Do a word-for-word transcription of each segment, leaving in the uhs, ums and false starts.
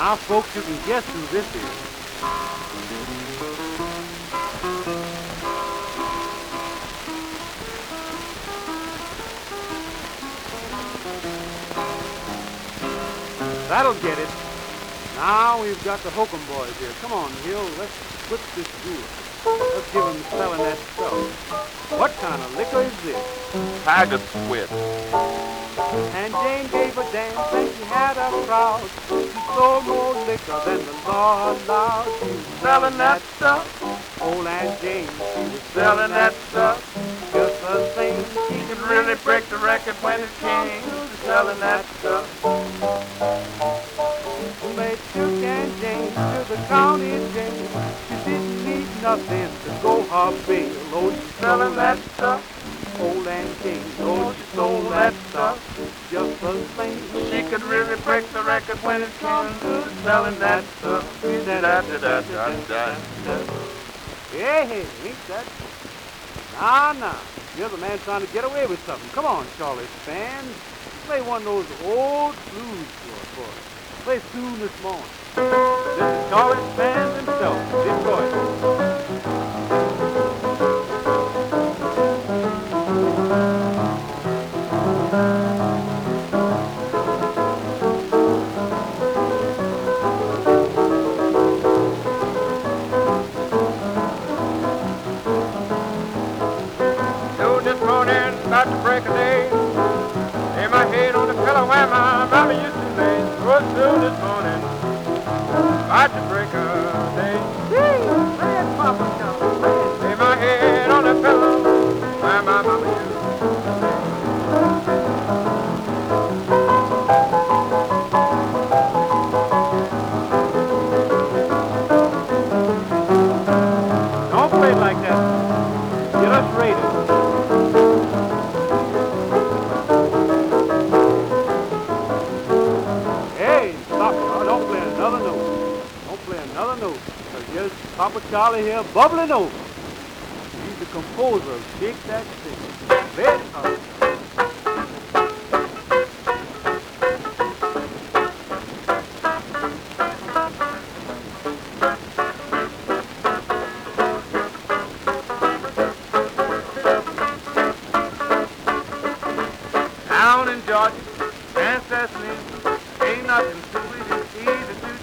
Now, folks, you can guess who this is. That'll get it. Now we've got the Hokum boys here. Come on, Hill, let's switch this duel. Let's give them selling that stuff. What kind of liquor is this? Tiger Sweat. And Jane gave a dance and she had a crowd. She sold more liquor than the law allowed. She was selling that stuff. Old Aunt Jane, she was selling that stuff. Just the same, she could really break the record when it came to selling that stuff. They took Aunt Jane to the county jail. She didn't need nothing to go her bail. Oh, she's selling that stuff. Old Aunt Jane, oh, she sold that stuff. Just the same, she could really break the record when it came to selling that stuff. Hey, hey, ain't that? Nah, nah. You're the man trying to get away with something. Come on, Charlie Span. Play one of those old blues for us. Play soon this morning. This is Charlie Span himself, Detroit. About to break a day, lay my head on the pillow where my mama used to lay. Rose through this morning, about to break a day. Whee! Play it, Papa Charlie, play it. Lay my head on the pillow where my mama used to lay. Don't play it like that. Get us rated. Another note, because here's Papa Charlie here bubbling over. He's the composer of Shake That Thing. Very hard. down in Georgia, and Sesame, ain't nothing to it, it's easy to do.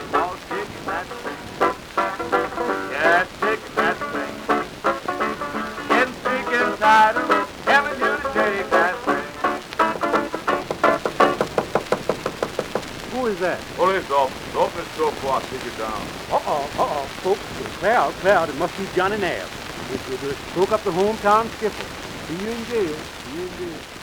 Who is that? Police officer. Open the door before I take it down. Uh-oh, uh-oh, folks. Clear out, clear out. It must be Johnny Nabb. It, it, it broke up the hometown skiffle. See you in jail. See you in jail.